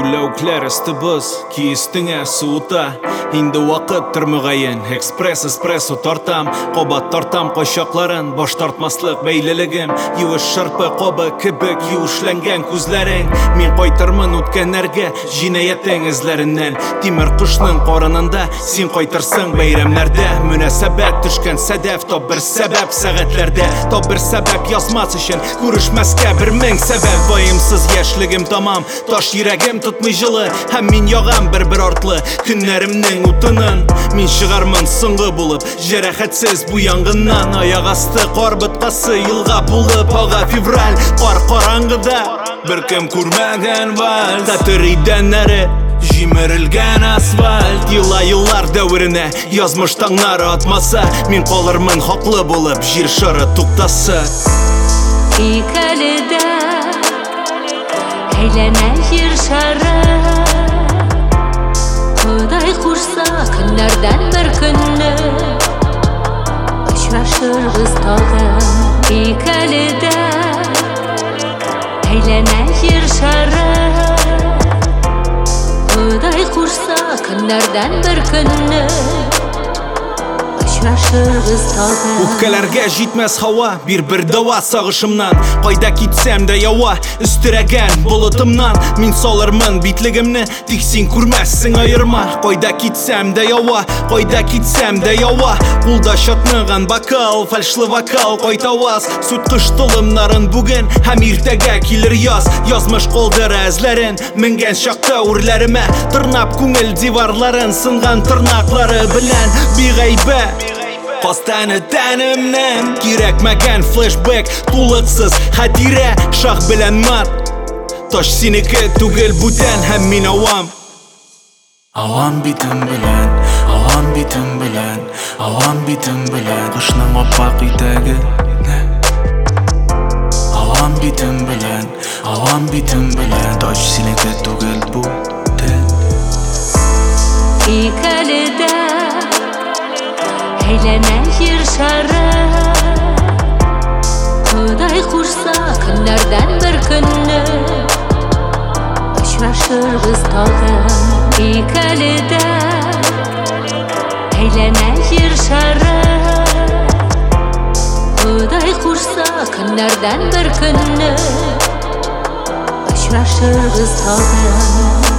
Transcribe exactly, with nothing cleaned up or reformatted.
Gülövkler üstübüz ki üstüne suuta. Indi vakıttır mügayen Express espresso tortam Qobat tortam koşakların Boş tartmaslık beyliligim Yuvish şırpı qoba kibik Yuvishlangan kuzlaring Min qoytirmin o'tganlarga Jinoyatning izlarinden Timir qishning qorinida Sen qoytirsing bayramlarda Munosabat tushgan sadaf Top bir sabab saatlarda Top bir sabab yozmas uchun Ko'rishmasga bir ming sabab Vayimsiz yashligim tamam Tosh yuragim tutmay jili Ham men yog'am bir bir ortli Kunlarimning o'tinin Men shigarmin so'nggi bo'lib Jarohatsiz bu yong'indan Oyoq asti qor bitqasi Yilg'a bo'lib og'a fevral Qor qorong'ida Bir kim ko'rmagan val Tatiriydan nari Jimirilgan asfalt Yilla yillar davrine Yozmish tonglar otmasa Men qolarmin haqli bo'lib Jir shari to'xtasa Heykalida Aylanar yer shari Xudoy qursa kunlardan bir kunni Uchrashirmiz tog'im Heykalida Aylanar yer shari Xudoy qursa kunlardan bir kunni O'pkalarga jitmas havo Bir bir davo sog'ishimdan Qayda kitsam da yova Ustiragan bulutimdan Men solarman bitligimni Tik sen ko'rmassing ayirma Qayda kitsam da yova Qayda kitsam da yova Qo'lda shotnigan bakal Falshli vokal Qaytavas Sutqish tilimlarin bugun Ham ertaga kelir yoz Yozmish qoldir azlarin Mingan shoqda urlarima Tirnab ko'ngil divarlarin Singan tirnoqlari bilan Beg'ayba Qostani tanimdan Kerakmagan flashback To'liqsiz xatira Shoh bilan mat Tosh seniki tugil butan Ham men avam Avam bitim bilan Avam bitim bilan Avam bitim bilan Qishning oppoq etagi Avam bitim bilan Avam bitim bilan Tosh seniki tugil butan Heykalida Aylanar yer shari Xudoy qursa kunlardan bir kunni Uchrashirmiz tog'im Heykalida Aylanar yer shari Xudoy qursa kunlardan bir kunni Uchrashirmiz tog'im